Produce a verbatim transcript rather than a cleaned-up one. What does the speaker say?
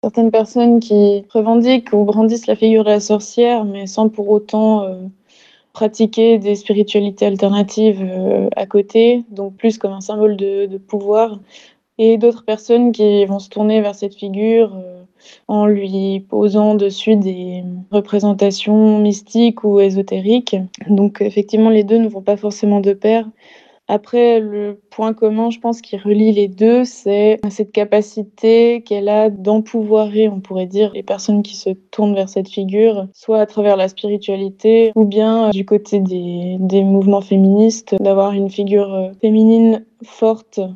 Certaines personnes qui revendiquent ou brandissent la figure de la sorcière, mais sans pour autant, heu, pratiquer des spiritualités alternatives, heu, à côté, donc plus comme un symbole de de pouvoir et d'autres personnes qui vont se tourner vers cette figure, heu, en lui posant dessus des représentations mystiques ou ésotériques. Donc effectivement, les deux ne vont pas forcément de pair. Après, le point commun, je pense, qui relie les deux, c'est cette capacité qu'elle a d'empouvoirer, on pourrait dire, les personnes qui se tournent vers cette figure, soit à travers la spiritualité ou bien, heu, du côté des des mouvements féministes, d'avoir une figure, heu, féminine forte